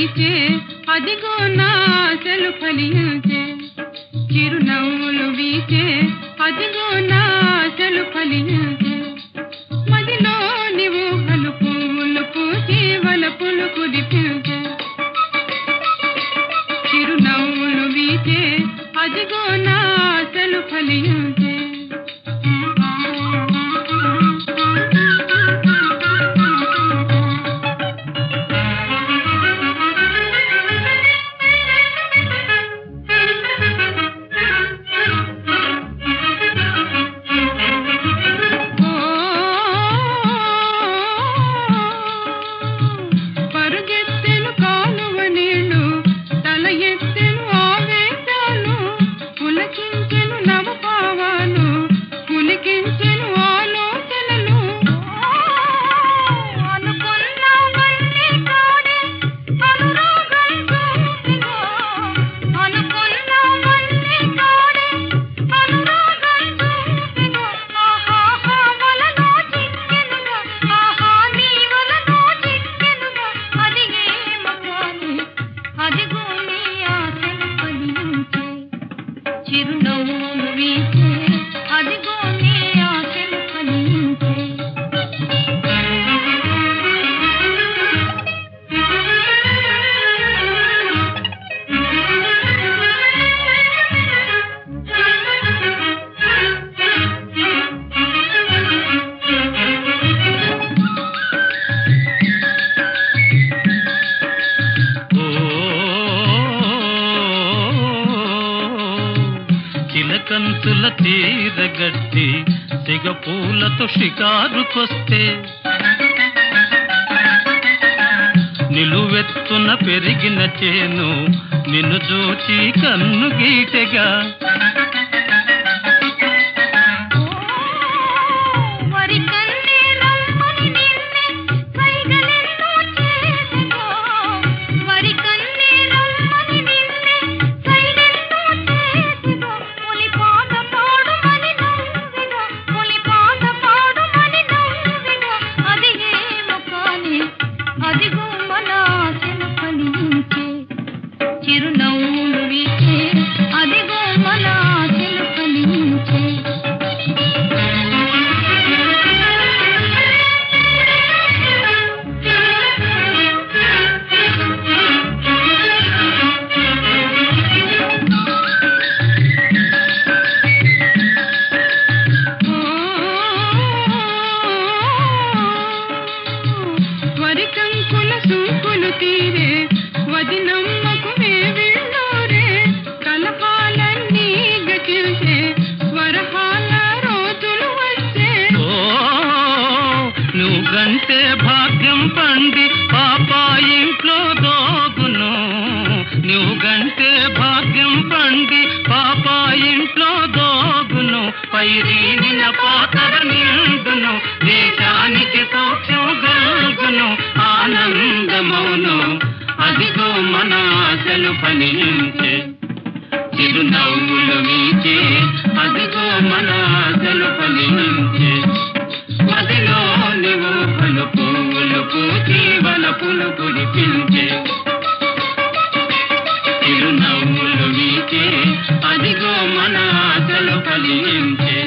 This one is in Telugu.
వీచే అదిగో నా ఆశలు ఫలించే చిరునవ్వులు వీచే అదిగో నా ఆశలు ఫలించే మదిలో ఊహలు పువ్వులు పూచి వలపులు కుదిపించే చిరునవ్వులు వీచే అదిగో నా ఆశలు ఫలించే చిరునవ్వులు వీచే అదిగో నీ ఆశలు ఫలించే చిలకంతుల తీరగట్టి సిగ పూలతో షికారుకొస్తే నిలువెత్తున పెరిగిన చేను నిన్ను చూచి కన్ను గీటెగా అదిగో మన ఆశలు ఫలించే చిరునవ్వులు వీచే అదిగో మన ఆశలు ఫలించే వరికంకుల సూకులు తీరే వదినమ్మకు వేవిళ్ళోరే కలహాలన్నీ గతించే వరహాల రోజులు వచ్చే నువ్వు గంటే భాగ్యం పండి పాప ఇంట్లో దోగును నువ్వు గంటే భాగ్యం పండి పాప ఇంట్లో దోగును పైరి నిన్న పాతర నిండును దేశానికి సౌఖ్యం గల్గును ఆనందమౌను అదిగో మన ఆశలు ఫలించే చిరునవ్వులు వీచే అదిగో మన ఆశలు ఫలించే మదిలో ఊహలు పువ్వులు పూచి వలపులు కురిపించే చిరునవ్వులు వీచే అదిగో మన ఆశలు ఫలించే